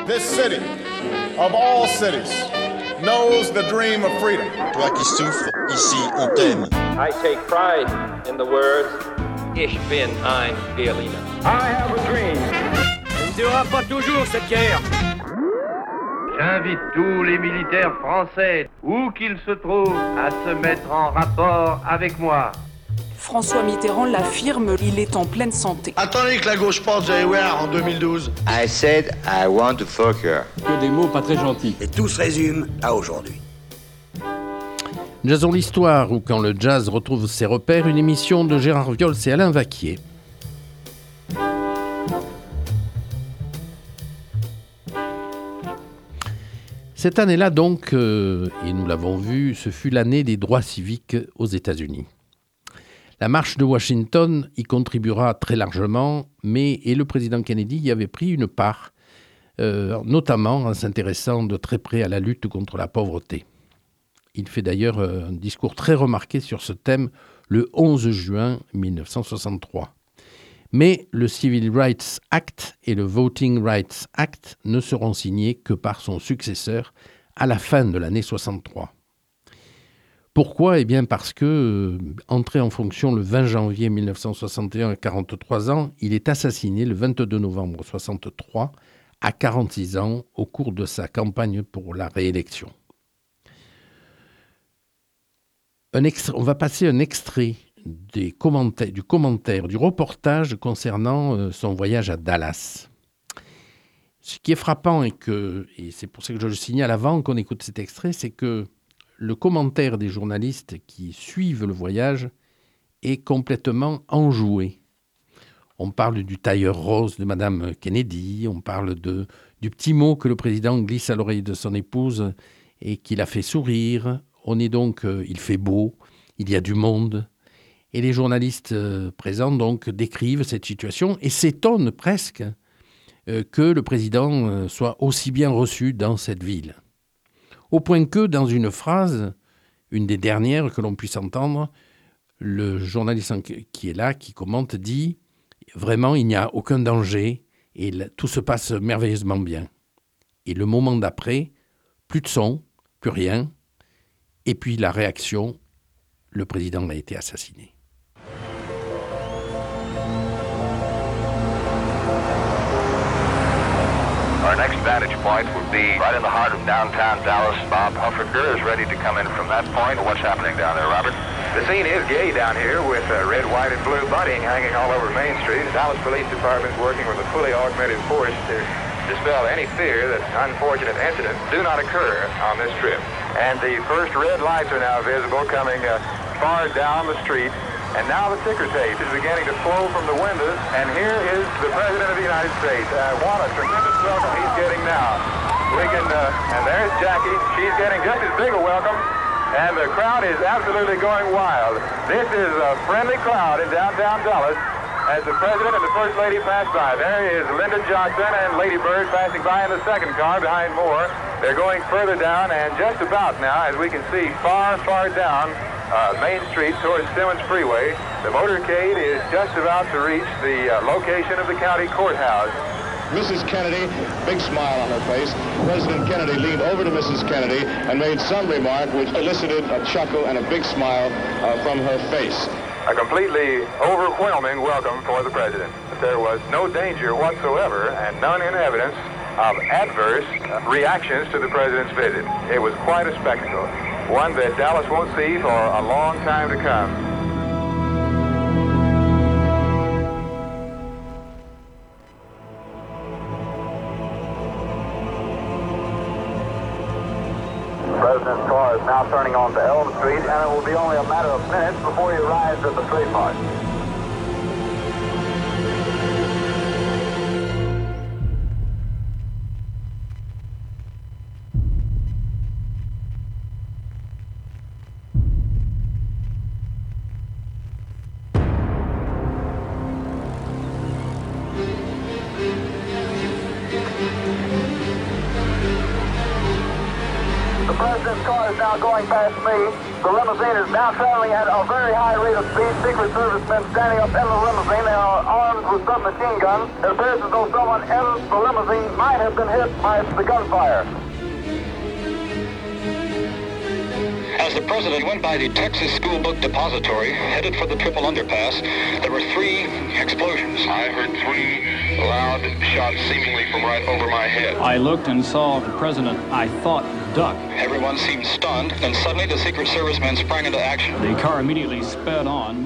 this city, of all cities, knows the dream of freedom. Toi qui souffres, ici on t'aime. I take pride in the words, Ich bin ein Berliner. I have a dream. Elle ne durera pas toujours cette guerre. J'invite tous les militaires français, où qu'ils se trouvent, à se mettre en rapport avec moi. François Mitterrand l'affirme, il est en pleine santé. Attendez que la gauche pense, vous allez voir, en 2012. I said I want to fuck her. Que des mots pas très gentils. Et tout se résume à aujourd'hui. Jazzons l'histoire, ou quand le jazz retrouve ses repères, une émission de Gérard Viols et Alain Vaquier. Cette année-là donc, et nous l'avons vu, ce fut l'année des droits civiques aux États-Unis. La marche de Washington y contribuera très largement, et le président Kennedy y avait pris une part, notamment en s'intéressant de très près à la lutte contre la pauvreté. Il fait d'ailleurs un discours très remarqué sur ce thème le 11 juin 1963. Mais le Civil Rights Act et le Voting Rights Act ne seront signés que par son successeur à la fin de l'année 63. Pourquoi ? Eh bien parce que, entré en fonction le 20 janvier 1961 à 43 ans, il est assassiné le 22 novembre 63 à 46 ans au cours de sa campagne pour la réélection. On va passer un extrait du reportage concernant son voyage à Dallas. Ce qui est frappant, et c'est pour ça que je le signale avant qu'on écoute cet extrait, c'est que le commentaire des journalistes qui suivent le voyage est complètement enjoué. On parle du tailleur rose de Madame Kennedy, on parle du petit mot que le président glisse à l'oreille de son épouse et qui la fait sourire. On est donc, il fait beau, il y a du monde. Et les journalistes présents donc décrivent cette situation et s'étonnent presque que le président soit aussi bien reçu dans cette ville. Au point que, dans une phrase, une des dernières que l'on puisse entendre, le journaliste qui est là, qui commente, dit « Vraiment, il n'y a aucun danger et tout se passe merveilleusement bien. » Et le moment d'après, plus de son, plus rien. Et puis la réaction, le président a été assassiné. Our next vantage point will be right in the heart of downtown Dallas. Bob Huffaker is ready to come in from that point. What's happening down there, Robert? The scene is gay down here with red, white, and blue bunting hanging all over Main Street. The Dallas Police Department is working with a fully augmented force to dispel any fear that unfortunate incidents do not occur on this trip. And the first red lights are now visible coming far down the street. And now the ticker tape is beginning to flow from the windows. And here is the President of the United States. What a tremendous welcome he's getting now. And there's Jackie. She's getting just as big a welcome. And the crowd is absolutely going wild. This is a friendly crowd in downtown Dallas as the President and the First Lady pass by. There is Lyndon Johnson and Lady Bird passing by in the second car behind Moore. They're going further down, and just about now, as we can see, far, far down Main Street towards Simmons Freeway, the motorcade is just about to reach the location of the county courthouse. Mrs. Kennedy, big smile on her face. President Kennedy leaned over to Mrs. Kennedy and made some remark which elicited a chuckle and a big smile from her face. A completely overwhelming welcome for the President. There was no danger whatsoever and none in evidence of adverse reactions to the President's visit. It was quite a spectacle, one that Dallas won't see for a long time to come. The President's car is now turning onto Elm Street, and it will be only a matter of minutes before he arrives at the trademark. president's car is now going past me. The limousine is now traveling at a very high rate of speed. Secret Service men standing up in the limousine. They are armed with submachine guns. It appears as though someone in the limousine might have been hit by the gunfire. As the president went by the Texas School Book Depository, headed for the triple underpass, there were 3 explosions. I heard 3 loud shots seemingly from right over my head. I looked and saw the president, I thought, duck. Everyone seemed stunned, then suddenly the Secret Service men sprang into action. The car immediately sped on.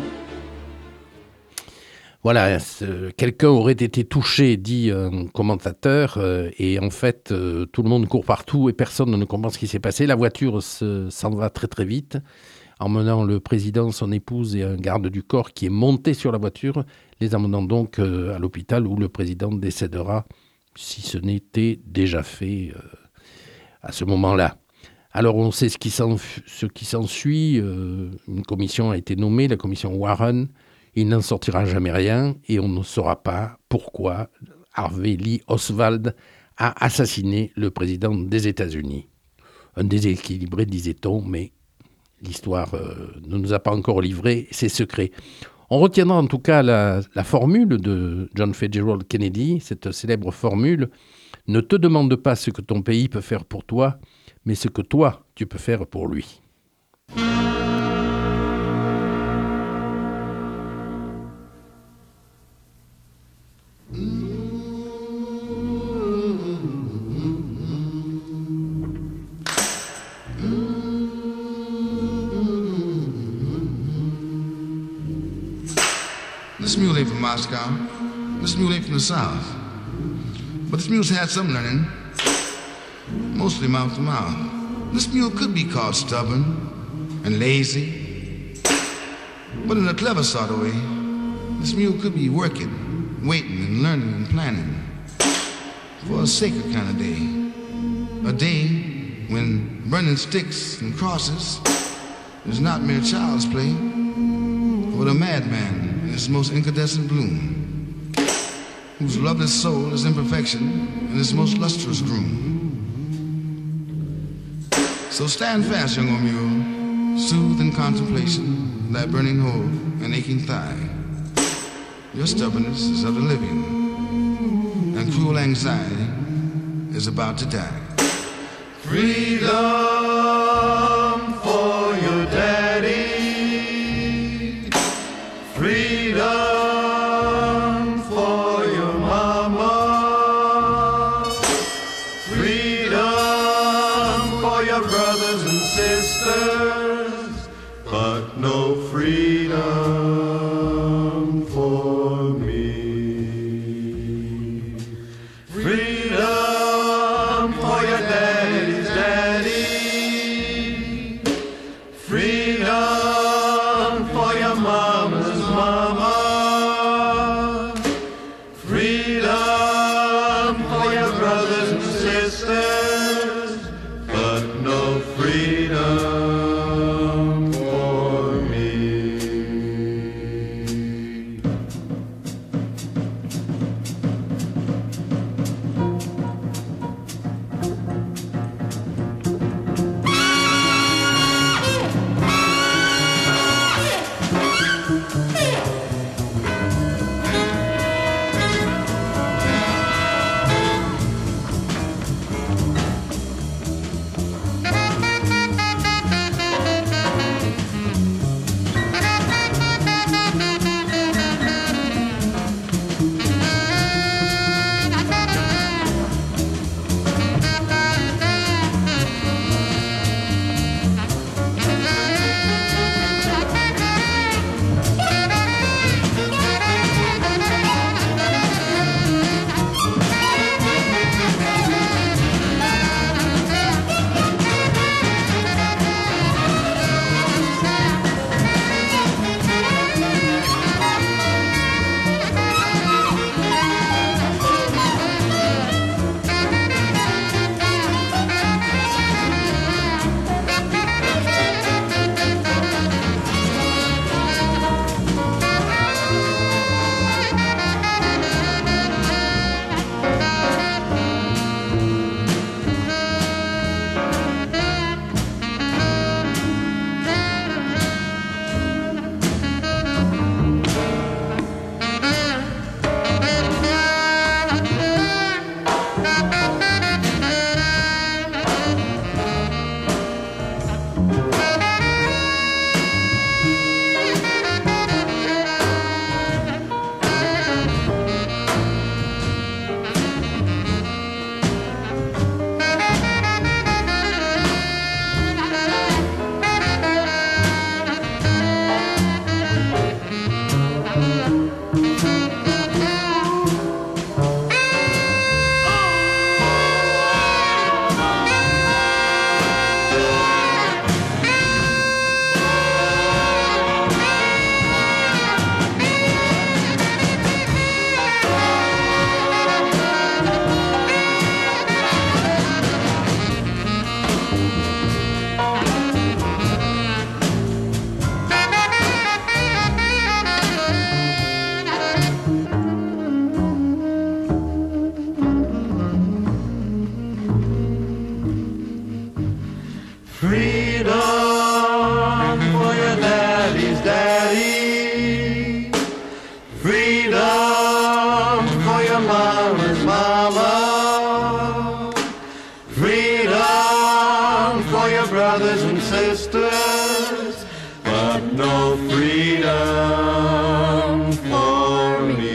Voilà, quelqu'un aurait été touché, dit un commentateur, et en fait, tout le monde court partout et personne ne comprend ce qui s'est passé. La voiture s'en va très très vite, emmenant le président, son épouse et un garde du corps qui est monté sur la voiture, les emmenant donc à l'hôpital où le président décédera, si ce n'était déjà fait à ce moment-là. Alors on sait ce qui s'ensuit, une commission a été nommée, la commission Warren. Il n'en sortira jamais rien et on ne saura pas pourquoi Harvey Lee Oswald a assassiné le président des États-Unis. Un déséquilibré, disait-on, mais l'histoire ne nous a pas encore livré ses secrets. On retiendra en tout cas la formule de John Fitzgerald Kennedy, cette célèbre formule « Ne te demande pas ce que ton pays peut faire pour toi, mais ce que toi, tu peux faire pour lui ». This mule ain't from Moscow. This mule ain't from the South. But this mule's had some learning, mostly mouth to mouth. This mule could be called stubborn and lazy, but in a clever sort of way, this mule could be working, waiting and learning and planning for a sacred kind of day. A day when burning sticks and crosses is not mere child's play, but a madman in his most incandescent bloom, whose lovely soul is imperfection and his most lustrous groom. So stand fast, young old mule, soothe in contemplation thy burning hole and aching thigh. Your stubbornness is of the living, and cruel anxiety is about to die. Freedom for your daddy. Freedom for your mama. Freedom for your brothers and sisters. But no freedom for me. Freedom for your daddy's daddy. Freedom for your mama's mama. Freedom for your brothers and sisters. But no freedom for me. Freedom for your daddy's daddy. Freedom for your mama's mama. Freedom for your brothers and sisters. But no freedom for me.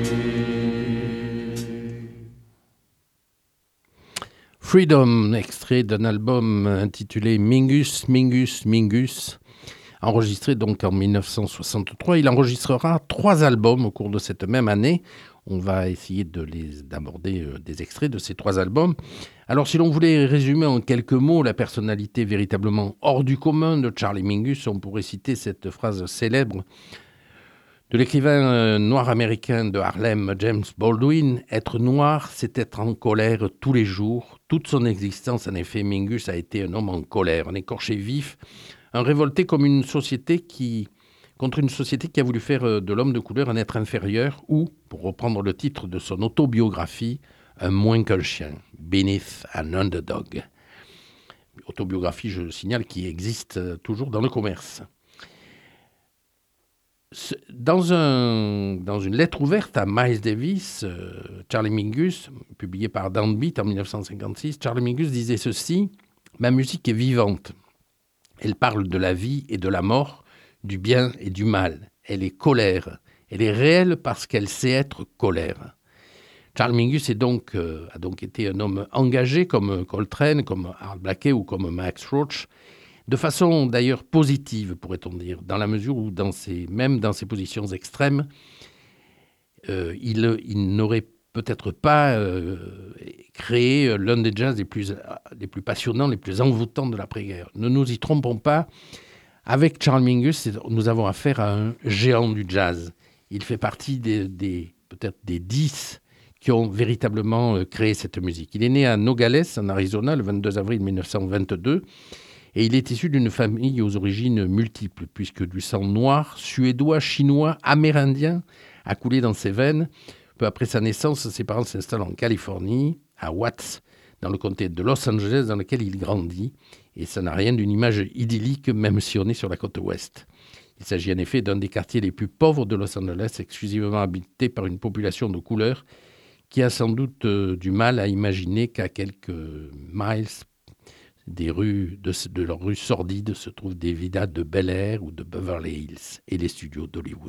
Freedom, extrait d'un album intitulé Mingus, Mingus, Mingus, enregistré donc en 1963. Il enregistrera 3 albums au cours de cette même année. On va essayer d'aborder des extraits de ces 3 albums. Alors, si l'on voulait résumer en quelques mots la personnalité véritablement hors du commun de Charlie Mingus, on pourrait citer cette phrase célèbre de l'écrivain noir américain de Harlem, James Baldwin. Être noir, c'est être en colère tous les jours. Toute son existence, en effet, Mingus a été un homme en colère, un écorché vif, un révolté contre une société qui a voulu faire de l'homme de couleur un être inférieur ou, pour reprendre le titre de son autobiographie, un moins qu'un chien, Beneath an Underdog. Autobiographie, je signale, qui existe toujours dans le commerce. Dans une lettre ouverte à Miles Davis, Charlie Mingus, publiée par Downbeat en 1956, Charlie Mingus disait ceci: « Ma musique est vivante. Elle parle de la vie et de la mort, du bien et du mal. Elle est colère. Elle est réelle parce qu'elle sait être colère. » Charlie Mingus a donc été un homme engagé comme Coltrane, comme Art Blakey ou comme Max Roach, de façon d'ailleurs positive, pourrait-on dire, dans la mesure où, même dans ses positions extrêmes, il n'aurait peut-être pas créé l'un des jazz les plus passionnants, les plus envoûtants de l'après-guerre. Ne nous y trompons pas, avec Charlie Mingus, nous avons affaire à un géant du jazz. Il fait partie peut-être des 10 qui ont véritablement créé cette musique. Il est né à Nogales, en Arizona, le 22 avril 1922, et il est issu d'une famille aux origines multiples, puisque du sang noir, suédois, chinois, amérindien a coulé dans ses veines. Peu après sa naissance, ses parents s'installent en Californie, à Watts, dans le comté de Los Angeles, dans lequel il grandit. Et ça n'a rien d'une image idyllique, même si on est sur la côte ouest. Il s'agit en effet d'un des quartiers les plus pauvres de Los Angeles, exclusivement habité par une population de couleur qui a sans doute du mal à imaginer qu'à quelques miles de leurs rues sordides se trouvent des villas de Bel Air ou de Beverly Hills et les studios d'Hollywood.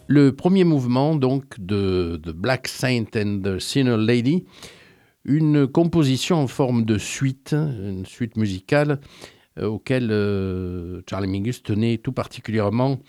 Le premier mouvement, donc, de Black Saint and the Sinner Lady, une composition en forme de suite, une suite musicale auquel Charlie Mingus tenait tout particulièrement,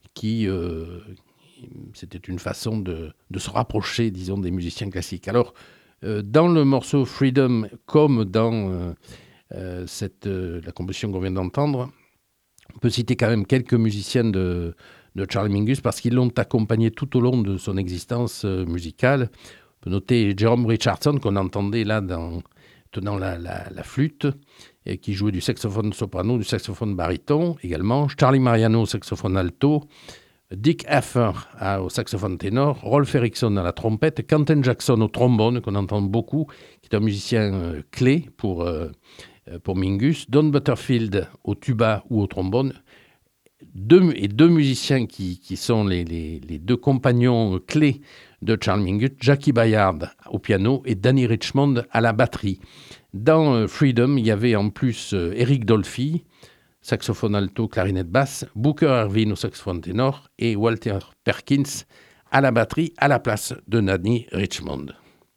c'était une façon de se rapprocher, disons, des musiciens classiques. Alors, dans le morceau Freedom, comme dans la composition qu'on vient d'entendre, on peut citer quand même quelques musiciens de Charlie Mingus parce qu'ils l'ont accompagné tout au long de son existence musicale. On peut noter Jerome Richardson qu'on entendait là tenant la flûte et qui jouait du saxophone soprano, du saxophone baryton également. Charlie Mariano au saxophone alto, Dick Heffer au saxophone ténor, Rolf Erickson à la trompette, Quentin Jackson au trombone qu'on entend beaucoup, qui est un musicien clé pour Mingus, Don Butterfield au tuba ou au trombone, deux musiciens qui sont les deux compagnons clés de Charlie Mingus, Jackie Bayard au piano et Danny Richmond à la batterie. Dans Freedom, il y avait en plus Eric Dolphy, saxophone alto, clarinette basse, Booker Ervin au saxophone ténor et Walter Perkins à la batterie à la place de Danny Richmond.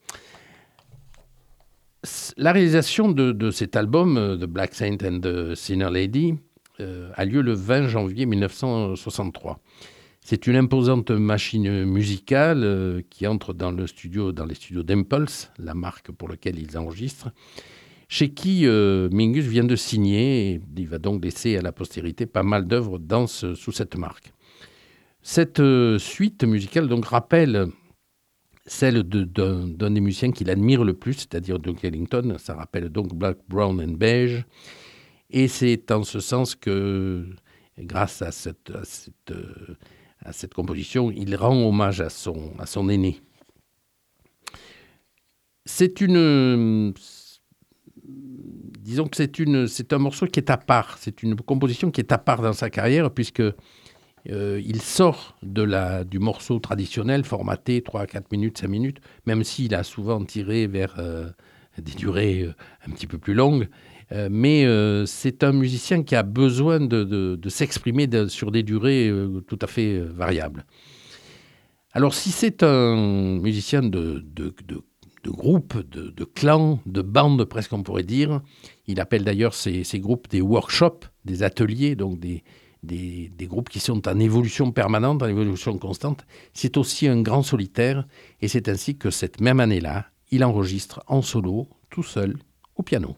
La réalisation de cet album, The Black Saint and the Sinner Lady, a lieu le 20 janvier 1963. C'est une imposante machine musicale qui entre dans les studios d'Impulse, la marque pour laquelle ils enregistrent, chez qui Mingus vient de signer, et il va donc laisser à la postérité pas mal d'œuvres sous cette marque. Cette suite musicale donc rappelle celle d'un des musiciens qu'il admire le plus, c'est-à-dire Duke Ellington. Ça rappelle donc Black, Brown and Beige. Et c'est en ce sens que, grâce à cette composition, il rend hommage à son aîné. Disons que c'est un morceau qui est à part. C'est une composition qui est à part dans sa carrière, puisque il sort du morceau traditionnel, formaté 3, 4 minutes, 5 minutes, même s'il a souvent tiré vers des durées un petit peu plus longues. Mais c'est un musicien qui a besoin de s'exprimer sur des durées tout à fait variables. Alors, si c'est un musicien de groupe, de clan, de bande, presque on pourrait dire, il appelle d'ailleurs ces groupes des workshops, des ateliers, donc des groupes qui sont en évolution permanente, en évolution constante. C'est aussi un grand solitaire, et c'est ainsi que cette même année-là, il enregistre en solo, tout seul, au piano.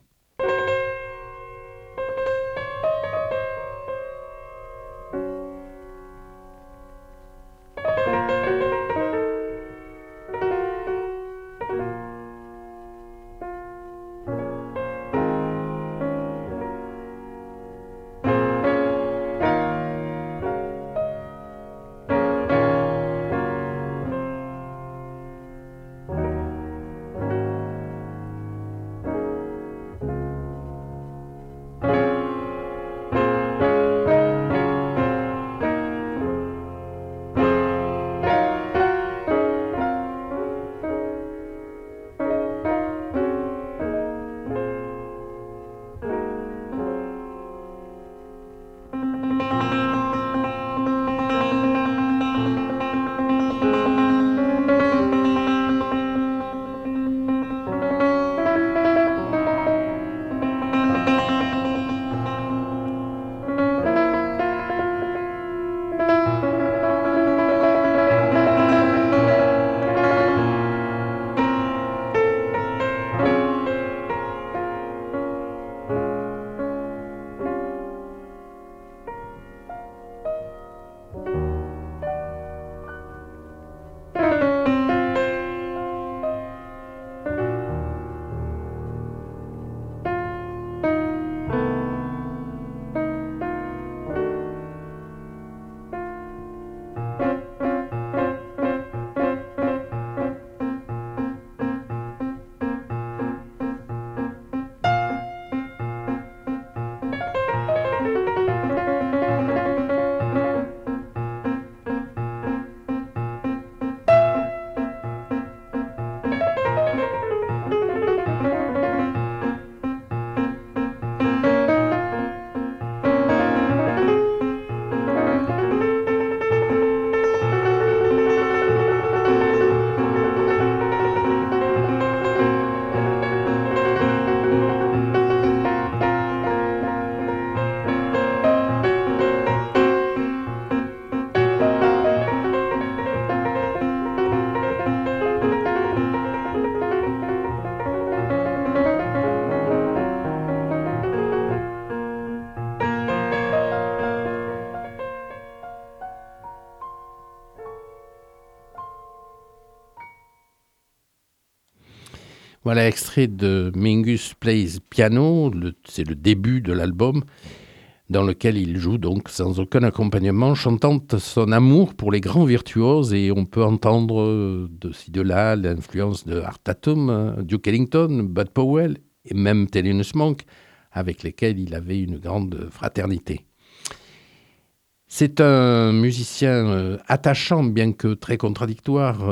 Voilà, extrait de Mingus Plays Piano, c'est le début de l'album, dans lequel il joue donc sans aucun accompagnement, chantant son amour pour les grands virtuoses, et on peut entendre de ci de là l'influence de Art Tatum, Duke Ellington, Bud Powell et même Thelonious Monk, avec lesquels il avait une grande fraternité. C'est un musicien attachant, bien que très contradictoire,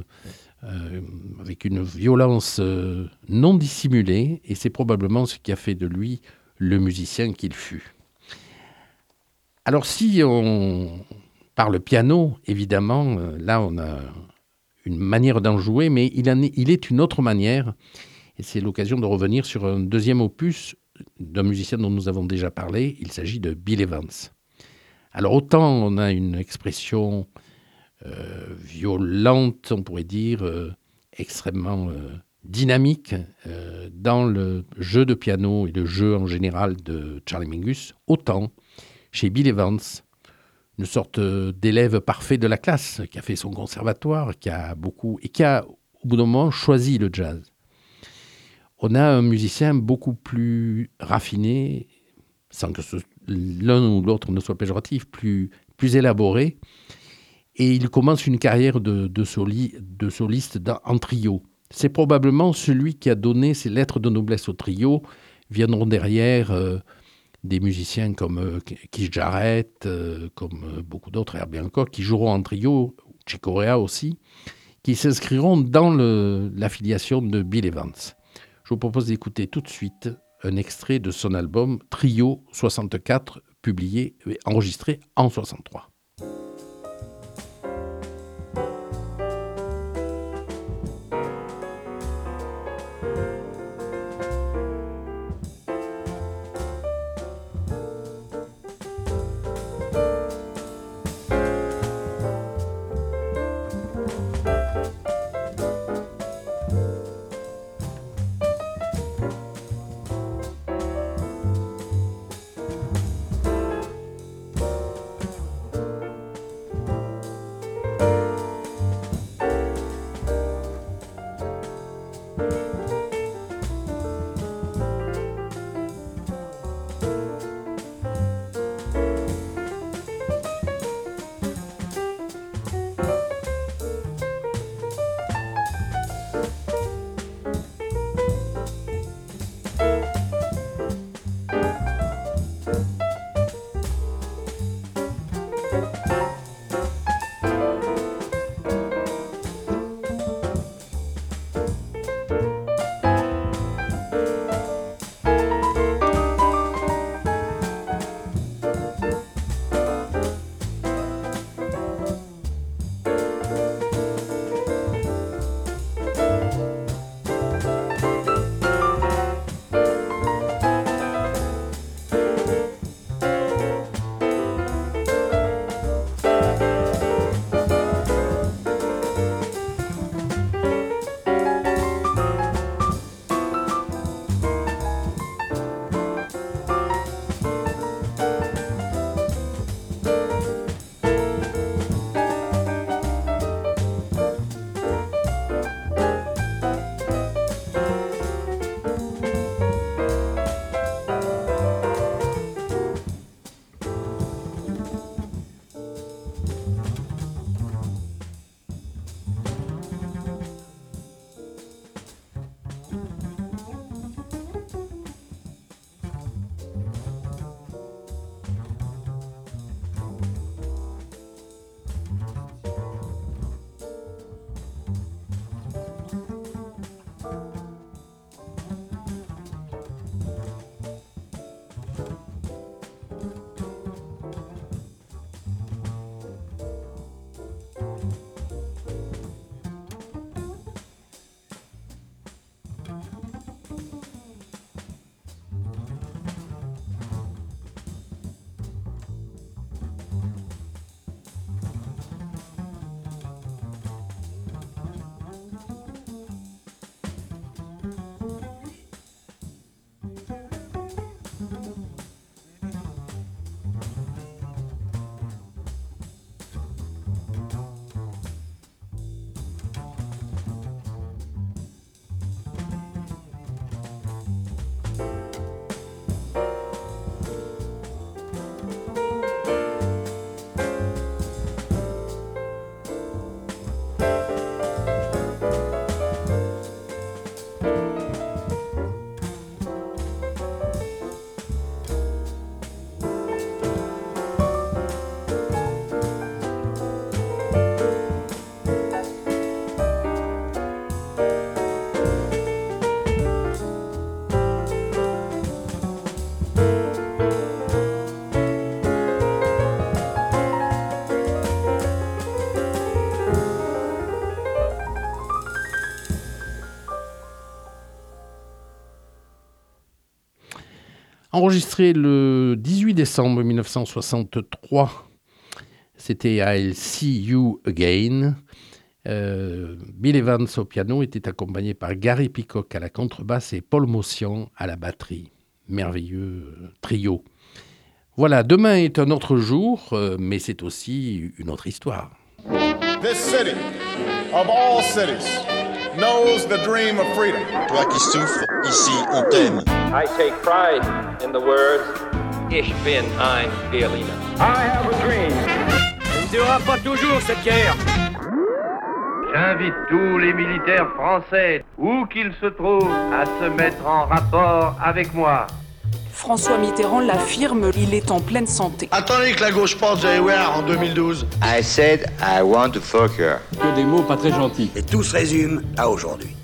avec une violence non dissimulée, et c'est probablement ce qui a fait de lui le musicien qu'il fut. Alors si on parle piano, évidemment, là on a une manière d'en jouer, mais il est une autre manière, et c'est l'occasion de revenir sur un deuxième opus d'un musicien dont nous avons déjà parlé, il s'agit de Bill Evans. Alors autant on a une expression violente, on pourrait dire, extrêmement dynamique dans le jeu de piano et le jeu en général de Charlie Mingus, autant chez Bill Evans, une sorte d'élève parfait de la classe, qui a fait son conservatoire, qui a au bout d'un moment choisi le jazz. On a un musicien beaucoup plus raffiné, sans que l'un ou l'autre ne soit péjoratif, plus élaboré, et il commence une carrière de soliste en trio. C'est probablement celui qui a donné ses lettres de noblesse au trio. Viendront derrière des musiciens comme Keith Jarrett, comme beaucoup d'autres, Herbie Hancock, qui joueront en trio, Chick Corea aussi, qui s'inscriront dans l'affiliation de Bill Evans. Je vous propose d'écouter tout de suite un extrait de son album Trio 64, publié et enregistré en 63. Enregistré le 18 décembre 1963, c'était I'll See You Again. Bill Evans au piano était accompagné par Gary Peacock à la contrebasse et Paul Motian à la batterie. Merveilleux trio. Voilà, demain est un autre jour, mais c'est aussi une autre histoire. This city, of all cities, knows the dream of freedom. Toi qui souffres, ici on t'aime. I take pride in the words, Ich bin ein Berliner. I have a dream. Elle ne durera pas toujours cette guerre. J'invite tous les militaires français, où qu'ils se trouvent, à se mettre en rapport avec moi. François Mitterrand l'affirme, il est en pleine santé. Attendez que la gauche pense, vous allez voir, en 2012. I said I want to fuck her. Que des mots pas très gentils. Et tout se résume à aujourd'hui.